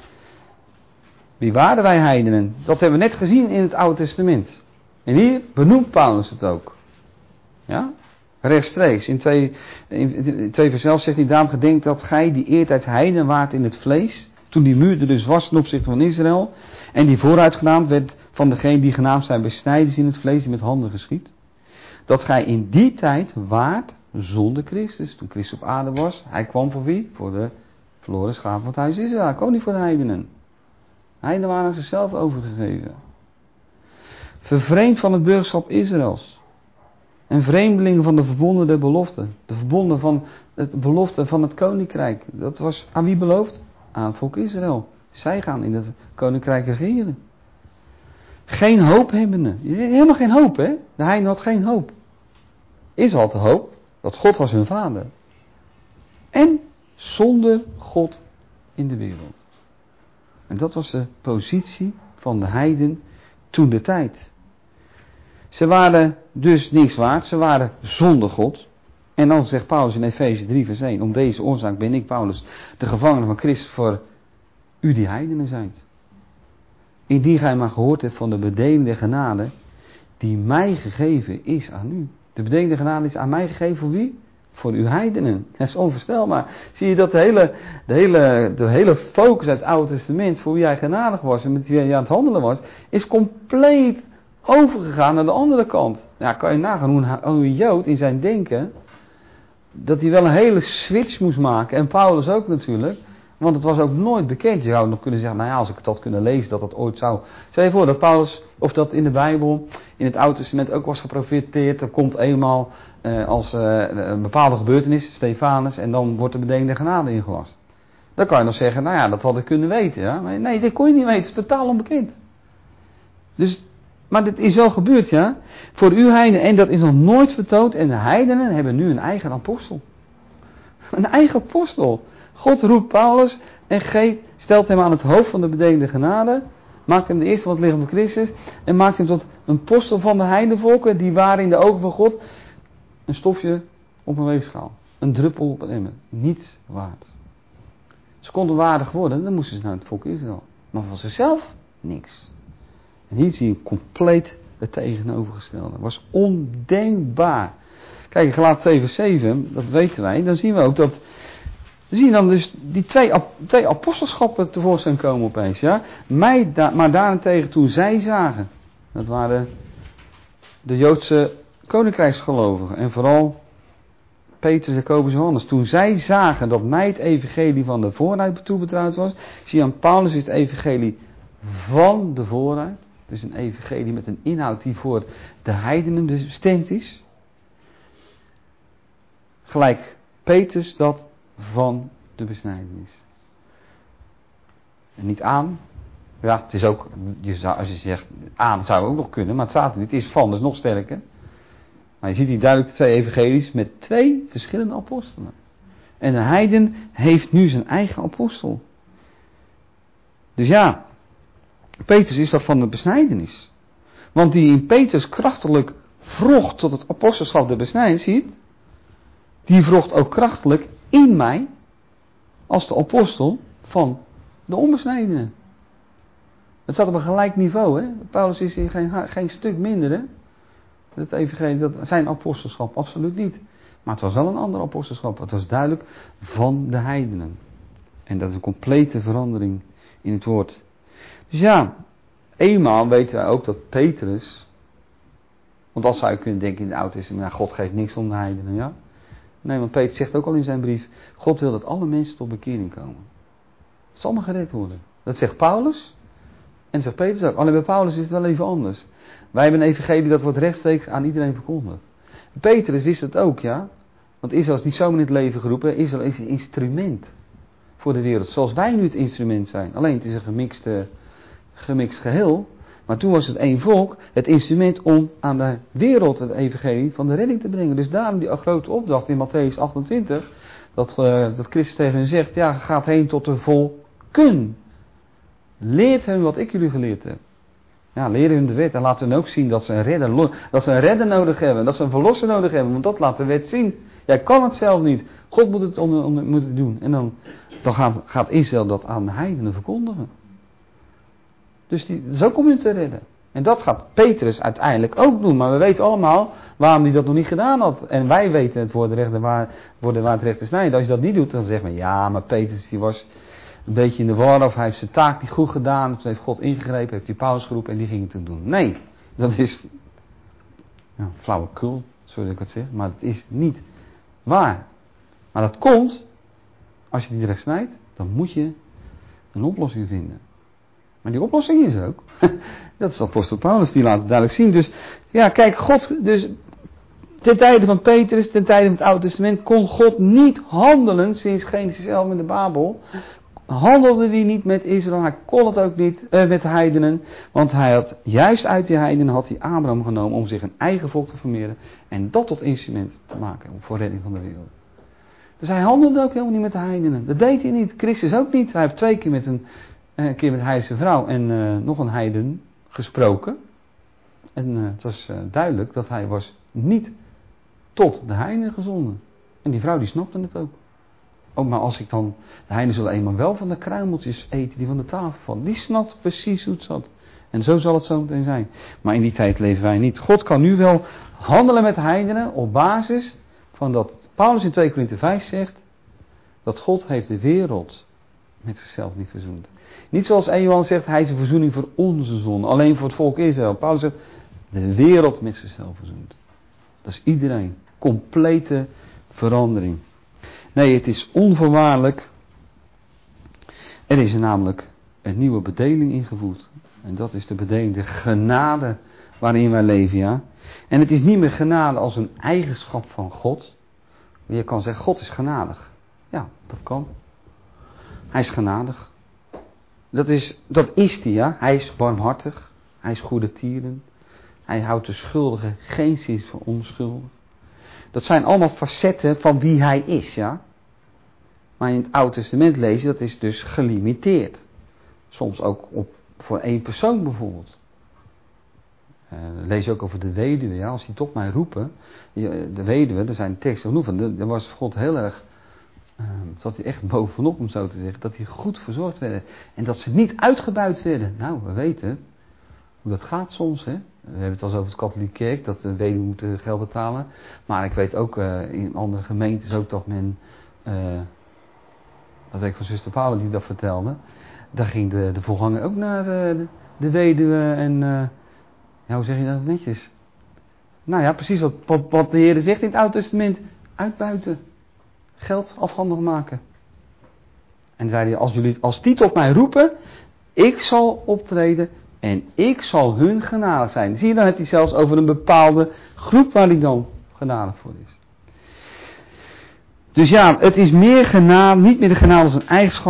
Speaker 1: Wie waren wij heidenen? Dat hebben we net gezien in het Oude Testament. En hier benoemt Paulus het ook. Ja? Rechtstreeks. In 2 vers 11 zegt hij, daarom gedenkt dat gij die eertijds heiden waart in het vlees, toen die muur er dus was ten opzichte van Israël, en die vooruit genaamd werd van degene die genaamd zijn besnijders in het vlees, die met handen geschiet. Dat gij in die tijd waart zonder Christus. Toen Christus op aarde was, hij kwam voor wie? Voor de verloren schapen van het huis Israël. Hij kwam niet voor de heidenen. Heidenen waren aan zichzelf overgegeven. Vervreemd van het burgerschap Israëls. En vreemdelingen van de verbonden der belofte. De verbonden van het belofte van het koninkrijk. Dat was aan wie beloofd? Aan het volk Israël. Zij gaan in het koninkrijk regeren. Geen hoop hebbende. Helemaal geen hoop, hè? De heiden had geen hoop. Israël had de hoop dat God was hun vader. En zonder God in de wereld. En dat was de positie van de heiden toen de tijd. Ze waren dus niks waard. Ze waren zonder God. En dan zegt Paulus in Efeze 3 vers 1. Om deze oorzaak ben ik, Paulus, de gevangene van Christus voor u die heidenen zijt. Indien gij maar gehoord hebt van de bedelende genade die mij gegeven is aan u. De bedelende genade is aan mij gegeven voor wie? Voor uw heidenen. Dat is onvoorstelbaar. Zie je dat de hele focus uit het Oude Testament voor wie hij genadig was en met wie hij aan het handelen was, is compleet overgegaan naar de andere kant. Ja, kan je nagaan hoe een Jood in zijn denken, dat hij wel een hele switch moest maken. En Paulus ook natuurlijk. Want het was ook nooit bekend. Je zou nog kunnen zeggen, nou ja, als ik het had kunnen lezen, dat ooit zou. Stel je voor dat Paulus, of dat in de Bijbel, in het Oude Testament ook was geprofeteerd. Er komt eenmaal als een bepaalde gebeurtenis, Stefanus, en dan wordt de bedelende genade ingelast. Dan kan je nog zeggen, nou ja, dat had ik kunnen weten. Ja? Maar nee, dit kon je niet weten, het is totaal onbekend. Dus, maar dit is wel gebeurd, ja. Voor uw heidenen, en dat is nog nooit vertoond, en de heidenen hebben nu een eigen apostel. Een eigen apostel. God roept Paulus en stelt hem aan het hoofd van de bedelende genade. Maakt hem de eerste van het lichaam van Christus. En maakt hem tot een apostel van de heidenvolken. Die waren in de ogen van God een stofje op een weegschaal. Een druppel op een emmer. Niets waard. Ze konden waardig worden. Dan moesten ze naar het volk Israël. Maar van zichzelf niks. En hier zie je compleet het tegenovergestelde. Dat was ondenkbaar. Kijk, in Galaten 2 vers 7. Dat weten wij. Dan zien we ook dat... We zien dan dus die twee apostelschappen tevoorschijn komen opeens. Ja? Maar daarentegen toen zij zagen. Dat waren de Joodse koninkrijksgelovigen. En vooral Petrus, Jacobus en Johannes. Toen zij zagen dat mij het evangelie van de vooruit toebetrouwd was. Zie je aan Paulus is het evangelie van de vooruit. Het is een evangelie met een inhoud die voor de heidenen bestemd is. Gelijk Petrus dat van de besnijdenis. En niet aan. Ja, het is ook, als je zegt aan zou ook nog kunnen, maar het staat er niet. Het is van, dus nog sterker. Maar je ziet hier duidelijk de twee evangelies met twee verschillende apostelen. En de heiden heeft nu zijn eigen apostel. Dus ja, Petrus is dat van de besnijdenis. Want die in Petrus krachtelijk vrocht tot het apostelschap de besnijdenis, ziet, die vrocht ook krachtelijk in mij als de apostel van de onbesnijdenen. Het staat op een gelijk niveau, hè. Paulus is hier geen stuk minder, hè. Het evangelie, dat zijn apostelschap, absoluut niet. Maar het was wel een ander apostelschap. Het was duidelijk van de heidenen. En dat is een complete verandering in het woord. Dus ja, eenmaal weten wij ook dat Petrus, want dan zou je kunnen denken in het Oude Testament, God geeft niks om de heidenen, ja. Nee, want Petrus zegt ook al in zijn brief, God wil dat alle mensen tot bekering komen. Het zal allemaal gered worden. Dat zegt Paulus. En zegt Petrus ook. Alleen bij Paulus is het wel even anders. Wij hebben een evangelie dat wordt rechtstreeks aan iedereen verkondigd. Petrus wist het ook, ja. Want Israël is niet zomaar in het leven geroepen. Israël is een instrument voor de wereld. Zoals wij nu het instrument zijn. Alleen het is een gemixt geheel. Maar toen was het één volk. Het instrument om aan de wereld het evangelie van de redding te brengen. Dus daarom die grote opdracht in Mattheüs 28. Dat Christus tegen hen zegt. Ja, gaat heen tot de volken. Leert hen wat ik jullie geleerd heb. Ja, leren hun de wet en laten hun ook zien dat ze een redder nodig hebben. Dat ze een verlosser nodig hebben, want dat laat de wet zien. Jij kan het zelf niet. God moet het doen. En dan gaat Israël dat aan de heidenen verkondigen. Dus dat is ook om hun te redden. En dat gaat Petrus uiteindelijk ook doen. Maar we weten allemaal waarom hij dat nog niet gedaan had. En wij weten het voor het recht te snijden. Als je dat niet doet, dan zeg je, ja, maar Petrus die was een beetje in de war, of hij heeft zijn taak niet goed gedaan. Toen heeft God ingegrepen, heeft hij Paulus geroepen en die ging het toen doen. Nee, dat is flauwekul, sorry dat ik het zeg, maar het is niet waar. Maar dat komt, als je die recht snijdt, dan moet je een oplossing vinden. Maar die oplossing is er ook. Dat is apostel Paulus, die laat het duidelijk zien. Dus ja, kijk, God, dus ten tijde van Petrus, ten tijde van het Oude Testament, kon God niet handelen, sinds Genesis 11 met de Babel, handelde hij niet met Israël, hij kon het ook niet met de heidenen, want hij had juist uit die heidenen had hij Abraham genomen om zich een eigen volk te formeren en dat tot instrument te maken voor redding van de wereld. Dus hij handelde ook helemaal niet met de heidenen. Dat deed hij niet. Christus ook niet. Hij heeft 2 keer met een heidense vrouw en nog een heiden gesproken. En het was duidelijk dat hij was niet tot de heidenen gezonden. En die vrouw die snapte het ook. Oh, maar als ik dan, de heidenen zullen eenmaal wel van de kruimeltjes eten die van de tafel vallen. Die snapt precies hoe het zat. En zo zal het zo meteen zijn. Maar in die tijd leven wij niet. God kan nu wel handelen met de heidenen op basis van dat Paulus in 2 Korinthe 5 zegt, dat God heeft de wereld met zichzelf niet verzoend. Niet zoals 1 Johannes zegt, hij is een verzoening voor onze zonde. Alleen voor het volk Israël. Paulus zegt, de wereld met zichzelf verzoend. Dat is iedereen. Complete verandering. Nee, het is onvoorwaardelijk. Er is namelijk een nieuwe bedeling ingevoerd. En dat is de bedeling, de genade waarin wij leven, ja. En het is niet meer genade als een eigenschap van God. Je kan zeggen, God is genadig. Ja, dat kan. Hij is genadig. Dat is hij, ja. Hij is barmhartig. Hij is goedertieren. Hij houdt de schuldige geen zins voor onschuldig. Dat zijn allemaal facetten van wie hij is, ja. Maar in het Oude Testament lees je, dat is dus gelimiteerd. Soms ook voor 1 persoon bijvoorbeeld. Lees je ook over de weduwe, ja. Als die tot mij roepen, de weduwe, er zijn teksten genoeg van, daar was God heel erg, zat hij echt bovenop om zo te zeggen, dat die goed verzorgd werden. En dat ze niet uitgebuit werden. Nou, we weten hoe dat gaat soms, hè. We hebben het al eens over de katholieke kerk, dat de weduwe moet geld betalen. Maar ik weet ook, in andere gemeentes ook dat men, dat weet ik van zuster Paula die dat vertelde, daar ging de voorganger ook naar de weduwe en, ja, hoe zeg je dat netjes? Nou ja, precies wat de Heer zegt in het Oude Testament, uitbuiten, geld afhandig maken. En zei hij, als die tot mij roepen, ik zal optreden en ik zal hun genadig zijn. Zie je, dan heeft hij zelfs over een bepaalde groep waar hij dan genadig voor is. Dus ja, het is meer genade, niet meer de genade als een eigenschap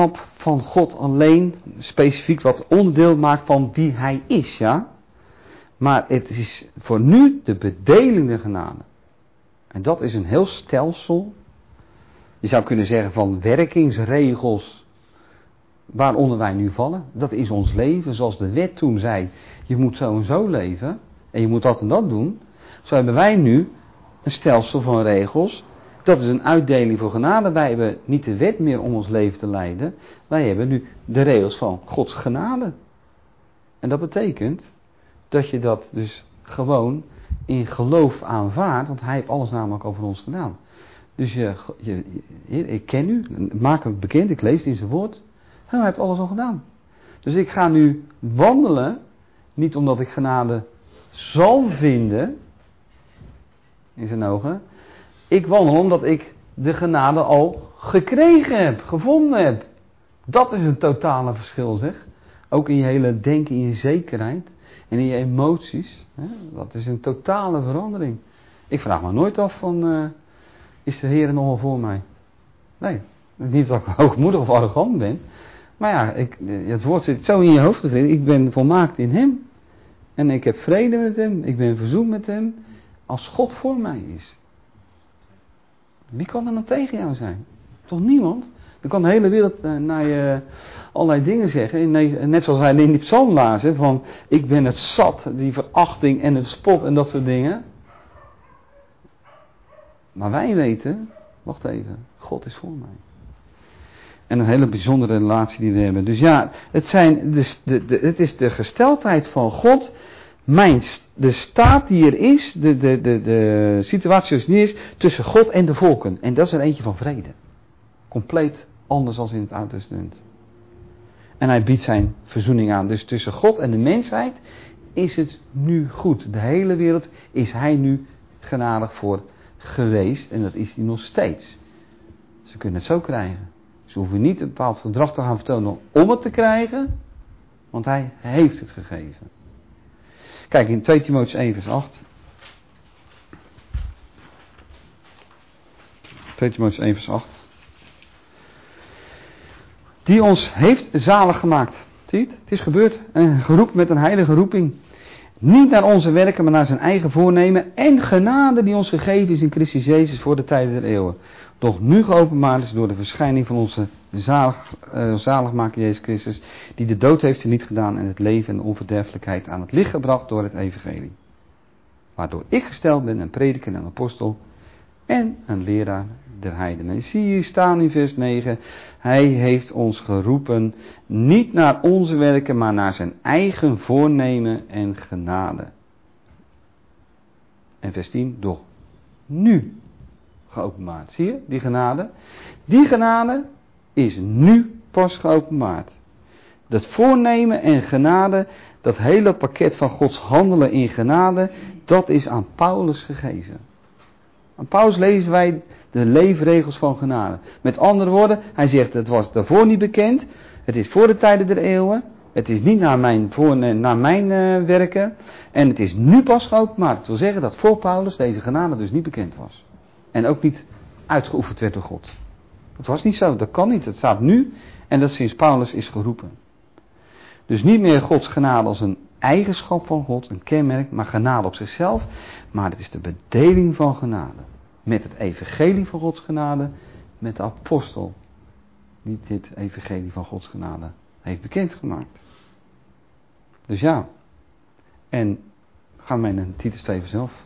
Speaker 1: van God alleen specifiek wat onderdeel maakt van wie hij is, ja. Maar het is voor nu de bedelende genade. En dat is een heel stelsel. Je zou kunnen zeggen van werkingsregels waaronder wij nu vallen. Dat is ons leven, zoals de wet toen zei. Je moet zo en zo leven en je moet dat en dat doen. Zo hebben wij nu een stelsel van regels. Dat is een uitdeling voor genade. Wij hebben niet de wet meer om ons leven te leiden. Wij hebben nu de regels van Gods genade. En dat betekent dat je dat dus gewoon in geloof aanvaardt. Want hij heeft alles namelijk over ons gedaan. Dus ik ken u, maak hem bekend, ik lees het in zijn woord. Hij heeft alles al gedaan. Dus ik ga nu wandelen, niet omdat ik genade zal vinden, in zijn ogen. Ik wandel omdat ik de genade al gekregen heb, gevonden heb. Dat is een totale verschil, zeg. Ook in je hele denken, in je zekerheid en in je emoties. Dat is een totale verandering. Ik vraag me nooit af van, is de Heer nog wel voor mij? Nee, niet dat ik hoogmoedig of arrogant ben. Maar ja, het woord zit zo in je hoofd gezet. Ik ben volmaakt in hem. En ik heb vrede met hem. Ik ben verzoend met hem. Als God voor mij is. Wie kan er dan tegen jou zijn? Toch niemand? Dan kan de hele wereld naar je allerlei dingen zeggen. Net zoals wij in die psalm lazen. Van ik ben het zat. Die verachting en het spot en dat soort dingen. Maar wij weten. Wacht even. God is voor mij. En een hele bijzondere relatie die we hebben. Dus ja, het is de gesteldheid van God. De staat die er is. De situatie zoals die is. Tussen God en de volken. En dat is er eentje van vrede. Compleet anders dan in het Oude Testament. En hij biedt zijn verzoening aan. Dus tussen God en de mensheid is het nu goed. De hele wereld is hij nu genadig voor geweest. En dat is hij nog steeds. Ze kunnen het zo krijgen. Ze hoeven niet een bepaald gedrag te gaan vertonen om het te krijgen. Want hij heeft het gegeven. Kijk in 2 Timotheüs 1 vers 8. 2 Timotheüs 1 vers 8. Die ons heeft zalig gemaakt. Zie je het? Het is gebeurd. Geroepen met een heilige roeping. Niet naar onze werken, maar naar zijn eigen voornemen. En genade die ons gegeven is in Christus Jezus voor de tijden der eeuwen. Doch nu geopenbaard is door de verschijning van onze zaligmaker Jezus Christus. Die de dood heeft niet gedaan en het leven en de onverderfelijkheid aan het licht gebracht door het evangelie. Waardoor ik gesteld ben een prediker en een apostel en een leraar der heidenen. En zie je staan in vers 9. Hij heeft ons geroepen niet naar onze werken, maar naar zijn eigen voornemen en genade. En vers 10. Doch nu geopenbaard. Zie je die genade? Die genade is nu pas geopenbaard. Dat voornemen en genade, dat hele pakket van Gods handelen in genade, dat is aan Paulus gegeven. Aan Paulus lezen wij de leefregels van genade. Met andere woorden, hij zegt het was daarvoor niet bekend. Het is voor de tijden der eeuwen. Het is niet naar mijn werken. En het is nu pas geopenbaard. Dat wil zeggen dat voor Paulus deze genade dus niet bekend was. En ook niet uitgeoefend werd door God. Dat was niet zo, dat kan niet. Het staat nu en dat sinds Paulus is geroepen. Dus niet meer Gods genade als een eigenschap van God, een kenmerk, maar genade op zichzelf. Maar het is de bedeling van genade. Met het evangelie van Gods genade, met de apostel die dit evangelie van Gods genade heeft bekendgemaakt. Dus ja, en gaan wij naar Titus 2 zelf.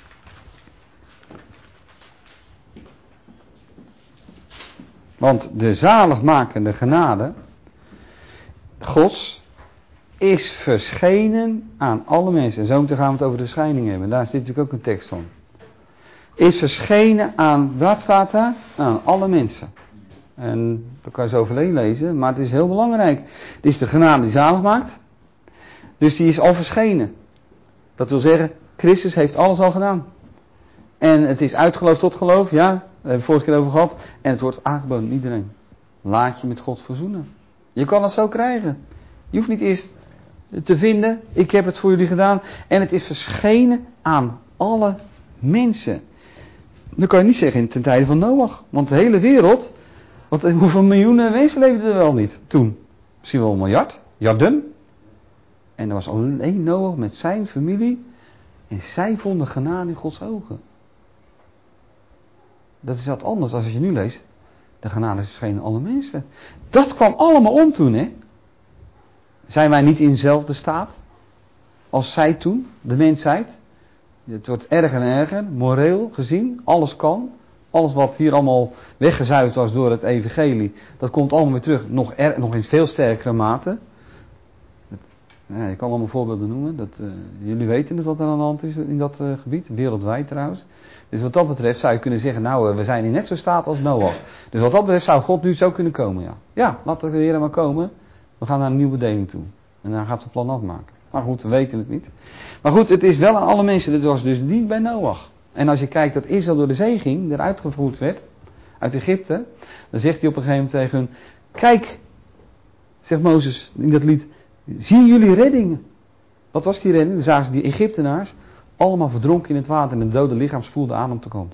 Speaker 1: Want de zaligmakende genade Gods is verschenen aan alle mensen. En zo meteen gaan we het over de verschijning hebben. Daar is dit natuurlijk ook een tekst van. Is verschenen aan, wat staat daar? Aan alle mensen. En dat kan je zo overheen lezen, maar het is heel belangrijk. Het is de genade die zalig maakt. Dus die is al verschenen. Dat wil zeggen, Christus heeft alles al gedaan. En het is uitgeloof tot geloof, ja, daar hebben we vorige keer over gehad. En het wordt aangeboden aan iedereen. Laat je met God verzoenen. Je kan het zo krijgen. Je hoeft niet eerst te vinden, ik heb het voor jullie gedaan. En het is verschenen aan alle mensen. Dan kan je niet zeggen ten tijde van Noach. Want de hele wereld Hoeveel miljoenen mensen leefden er wel niet toen? Misschien wel een miljard, miljarden. En er was alleen Noach met zijn familie. En zij vonden genade in Gods ogen. Dat is wat anders als je nu leest. De genade is verschenen alle mensen. Dat kwam allemaal om toen, hè. Zijn wij niet in dezelfde staat als zij toen, de mensheid? Het wordt erger en erger, moreel gezien, alles kan. Alles wat hier allemaal weggezuiverd was door het evangelie, dat komt allemaal weer terug, nog in veel sterkere mate. Ja, ik kan allemaal voorbeelden noemen, jullie weten wat er aan de hand is in dat gebied, wereldwijd trouwens. Dus wat dat betreft zou je kunnen zeggen, nou, we zijn in net zo staat als Noach. Dus wat dat betreft zou God nu zo kunnen komen, ja. Ja, laat de Heer maar komen, we gaan naar een nieuwe bedeling toe. En dan gaat het plan afmaken. Maar goed, we weten het niet. Maar goed, het is wel aan alle mensen, dit was dus niet bij Noach. En als je kijkt dat Israël door de zee ging, eruit gevoerd werd, uit Egypte, dan zegt hij op een gegeven moment tegen hun, kijk, zegt Mozes in dat lied, zien jullie reddingen? Wat was die redding? Dan zagen ze die Egyptenaars allemaal verdronken in het water en een dode lichaam spoelde aan op de kant.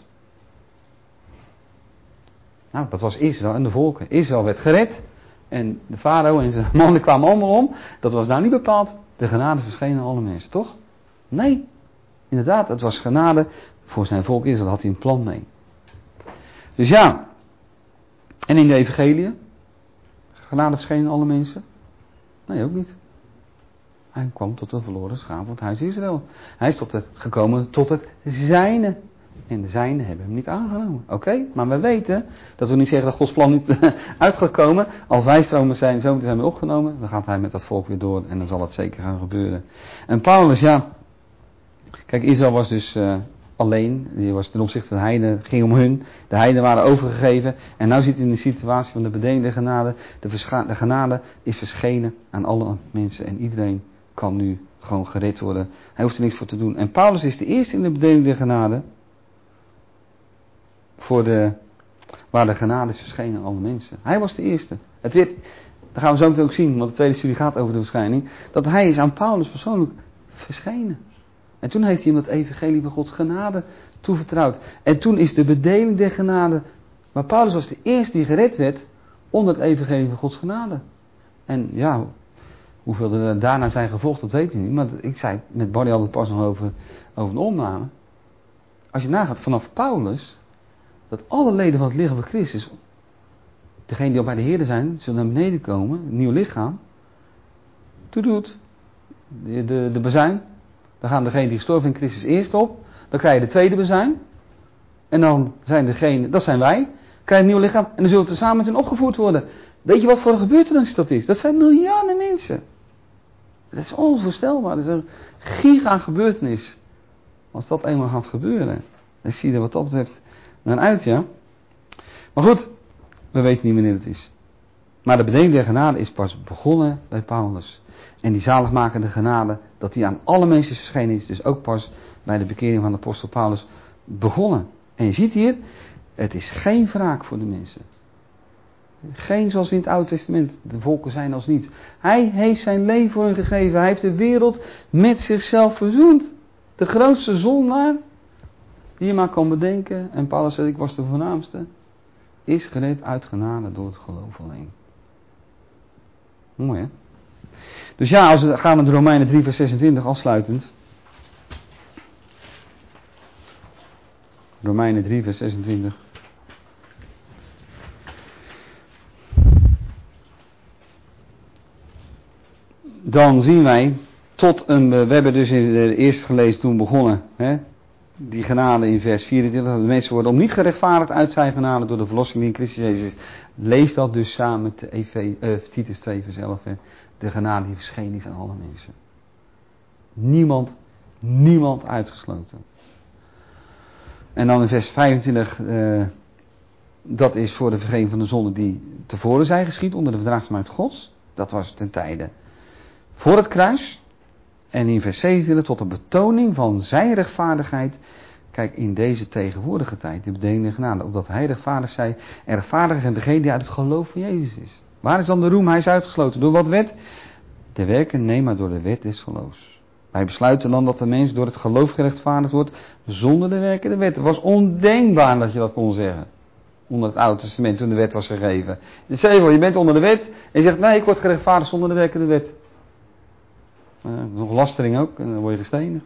Speaker 1: Nou, dat was Israël en de volken. Israël werd gered en de farao en zijn mannen kwamen allemaal om. Dat was nou niet bepaald de genade verschenen aan alle mensen, toch? Nee, inderdaad, het was genade voor zijn volk Israël, had hij een plan mee. Dus ja, en in de evangelie, genade verschenen aan alle mensen? Nee, ook niet. Hij kwam tot de verloren schaap van het huis Israël. Hij is gekomen tot het zijne. En de zijnen hebben hem niet aangenomen. Oké, maar we weten, dat wil niet zeggen dat Gods plan niet uit gaat komen. Als wij stromen zijn zoon zijn opgenomen, dan gaat hij met dat volk weer door en dan zal het zeker gaan gebeuren. En Paulus, ja, kijk, Israël was dus alleen, die was ten opzichte van de heiden, ging om hun. De heiden waren overgegeven en nu zit hij in de situatie van de bedeelde genade. De genade is verschenen aan alle mensen en iedereen kan nu gewoon gered worden. Hij hoeft er niks voor te doen. En Paulus is de eerste in de bedeelde genade. Waar de genade is verschenen aan alle mensen. Hij was de eerste. Dat gaan we zo meteen ook zien, want de tweede studie gaat over de verschijning. Dat hij is aan Paulus persoonlijk verschenen. En toen heeft hij hem het evangelie van Gods genade toevertrouwd. En toen is de bedeling der genade. Maar Paulus was de eerste die gered werd onder het evangelie van Gods genade. En ja, hoeveel er daarna zijn gevolgd, dat weet ik niet. Maar ik zei met Barry altijd pas nog over een opname. Als je nagaat vanaf Paulus, dat alle leden van het lichaam van Christus, degenen die al bij de Heer zijn, zullen naar beneden komen, een nieuw lichaam. Toedoet. De bazuin. Dan gaan degenen die gestorven in Christus eerst op. Dan krijg je de tweede bazuin. En dan zijn degenen, dat zijn wij, krijg je een nieuw lichaam. En dan zullen we samen met hen opgevoerd worden. Weet je wat voor een gebeurtenis dat is? Dat zijn miljarden mensen. Dat is onvoorstelbaar. Dat is een giga gebeurtenis. Als dat eenmaal gaat gebeuren. Dan zie je er wat dat betreft naar uit, ja. Maar goed, we weten niet wanneer het is. Maar de bedeling der genade is pas begonnen bij Paulus. En die zaligmakende genade, dat die aan alle mensen verschenen is, dus ook pas bij de bekering van de apostel Paulus begonnen. En je ziet hier, het is geen wraak voor de mensen. Geen zoals in het Oude Testament, de volken zijn als niets. Hij heeft zijn leven voor hen gegeven. Hij heeft de wereld met zichzelf verzoend. De grootste zondaar die je maar kan bedenken. En Paulus zei, ik was de voornaamste. Is gered uit genade door het geloof alleen. Mooi hè. Dus ja, als we gaan naar Romeinen 3 vers 26 afsluitend. Romeinen 3 vers 26. Dan zien wij we hebben dus in de eerste gelezen toen begonnen, hè, die genade in vers 24, dat de mensen worden om niet gerechtvaardigd uit zijn genade door de verlossing die in Christus Jezus is. Lees dat dus samen met Titus 2 vers 11, hè, de genade die verschenen is aan alle mensen. Niemand uitgesloten. En dan in vers 25, dat is voor de vergeving van de zonden die tevoren zijn geschied onder de verdraagzaamheid Gods. Dat was ten tijde voor het kruis. En in vers 27 tot de betoning van zijn rechtvaardigheid. Kijk, in deze tegenwoordige tijd, de bedeling der genade, opdat hij rechtvaardig zij. En rechtvaardig is degene die uit het geloof van Jezus is. Waar is dan de roem? Hij is uitgesloten. Door wat wet? De werken, nee, maar door de wet des geloofs. Wij besluiten dan dat de mens door het geloof gerechtvaardigd wordt, zonder de werken der wet. Het was ondenkbaar dat je dat kon zeggen. onder het Oude Testament toen de wet was gegeven. Stel je voor, je bent onder de wet en je zegt, nee, ik word gerechtvaardigd zonder de werken de wet. Nog lastering ook, en dan word je gestenigd.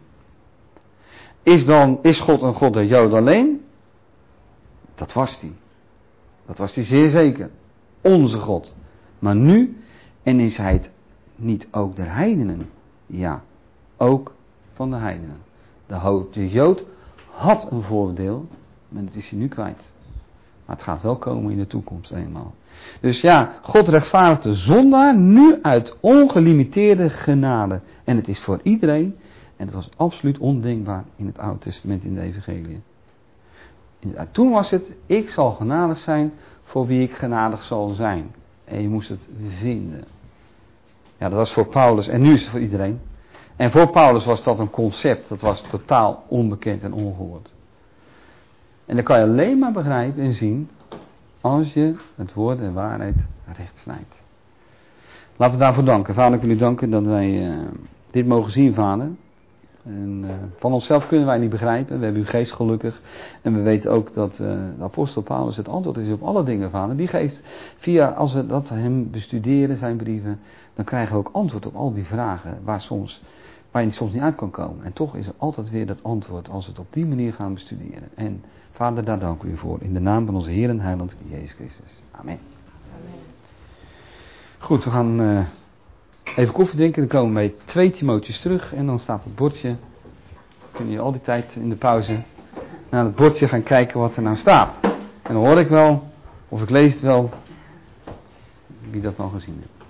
Speaker 1: Is God een God der Joden alleen? Dat was hij. Dat was hij zeer zeker. Onze God. Maar nu, en is hij het niet ook der heidenen? Ja, ook van de heidenen. De Jood had een voordeel, maar dat is hij nu kwijt. Maar het gaat wel komen in de toekomst eenmaal. Dus ja, God rechtvaardigt de zondaar nu uit ongelimiteerde genade. En het is voor iedereen. En het was absoluut ondenkbaar in het Oude Testament in de Evangelie. Toen was het, ik zal genadig zijn voor wie ik genadig zal zijn. En je moest het vinden. Ja, dat was voor Paulus en nu is het voor iedereen. En voor Paulus was dat een concept, dat was totaal onbekend en ongehoord. En dat kan je alleen maar begrijpen en zien als je het woord en waarheid recht snijdt. Laten we daarvoor danken. Vader, ik wil u danken dat wij dit mogen zien, Vader. En van onszelf kunnen wij niet begrijpen. We hebben uw geest gelukkig. En we weten ook dat de apostel Paulus het antwoord is op alle dingen, Vader. Die geest, als we dat hem bestuderen, zijn brieven, dan krijgen we ook antwoord op al die vragen waar je soms niet uit kan komen. En toch is er altijd weer dat antwoord als we het op die manier gaan bestuderen. En Vader, daar dank u voor. In de naam van onze Heer en Heiland Jezus Christus. Amen. Amen. Goed, we gaan even koffie drinken. Dan komen we bij 2 Timotheüs terug. En dan staat het bordje. Dan kun je al die tijd in de pauze naar het bordje gaan kijken wat er nou staat. En dan hoor ik wel, of ik lees het wel, wie dat al gezien heeft.